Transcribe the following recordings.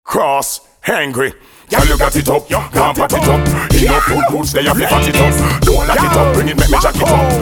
Cross, hangry. Girl, you got it up, can't pat it up. Enough good goods, they have to fat it up. Don't lock it up, bring it, make me jack it up.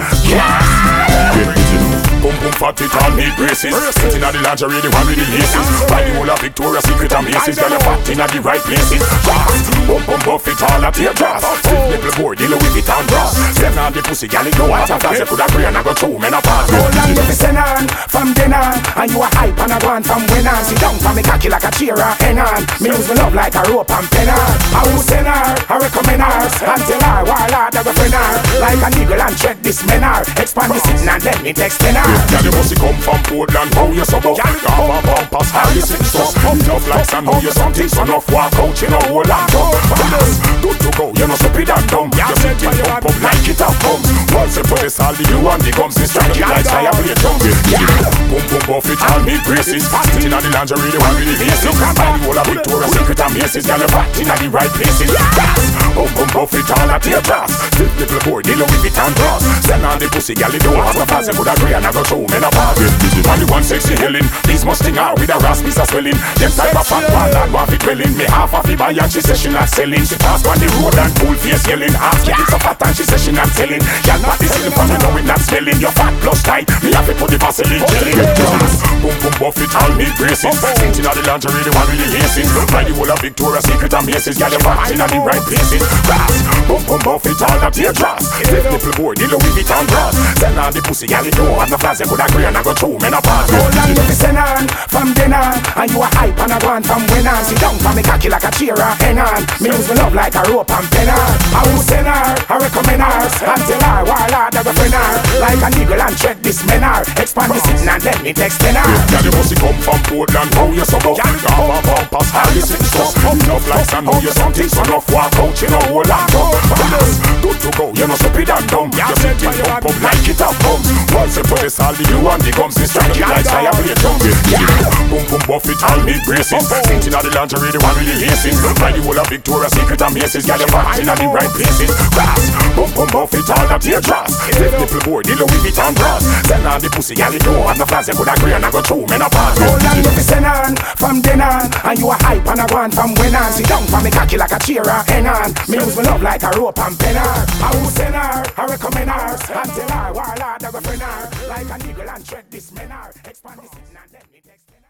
Yes, boom boom fat it all need braces. Sitting at the lingerie, the one with the laces. Buy the whole of Victoria's Secret and Macy's. Girl, you fat in at the right places. Boom boom buff it all at your grass. Flip nipple board, deal with it and brass. Send on the pussy, girl, it go out of class. You could agree and I go through, men apart. Hold on, you be send on from then on. And you a hype and I go on from when on. Sit down for me cocky like a cheer or hen on. Me use me love like a rope and pen on. I will send her, I recommend her. And tell her, while I go friend her. Like an eagle and tread this men her. Expand the sitting and then it extend her. Girl, you must come from Portland, how you so buff? Gabba bumpers, how you sing so enough like sand, how you something so enough walk out, you know, hold on to. Good to go, you know, stupid and dumb. You set it up like it up comes. Once you put this all the you and the gums, it's strike it like fire play drums. Boom boom buff it all need braces. Sitting on the lingerie, the one with the laces. Buy the whole of Victoria's Secret and Macy's. Girl, you're fat in the right places. Boom boom buff it all at your grass. Flip little boy, deal with it and brass. Send on the pussy, girl, you don't have to pass. You could agree and I go through, men apart. Only one sexy healing. These must sting her with a rasp piece of swelling. Them type of fat one that want it dwelling. Me half of it buy and she says she not selling. She pass on the road and full face yelling. Half get it so fat and she says she not selling. Y'all not listening from me know it not smelling. Your fat plus tight, me have to put the Vaseline jelly. Boom boom buff it all need braces. Sitting on the lingerie, the one with the laces. Buy the whole of Victoria's Secret and Macy's. Girl, you're fat in the right places. Boom boom buff it all at your grass. Left nipple boy, deal with it and brass. Send on the pussy, girl, you don't have no flaws. You could agree and I go through, men apart. Hold on, you be send on from then on. And you a hype and I go on from when on. Sit down for me cocky like a cheer or hen on. Me use me love like a rope and pen on. I will send her, I recommend her. And tell her, while I go friend her. Like an eagle and tread this men her. Expand the sitting and then it extend her. Girl, you must come from Portland, how you so buff? Gabba bumpers, how you sing so enough like sand, how you something so enough walk out, you know, hold on to. Good to go, you know, stupid and dumb. You set it up like it up comes. Once you put this all the you and the gums, it's strike it like fire play drums. Boom boom buff it all need braces. Sitting on the lingerie, the one with the laces. Buy the whole of Victoria's Secret and Macy's. Girl, you're fat in the right places. Boom boom buff it all at your grass. Left nipple boy, deal with it and brass. Send on the pussy, girl, you don't have no flaws. You could agree and I go through, men apart. Hold on, you be send on from then on. And you a hype and I go on from when on. Sit down for me cocky like a cheer or hen on. Me use me love like a rope and pen her. I will send her, I recommend her. And tell her, while I go friend her. Like an eagle and tread this men her. Expand the sitting and then it extend her.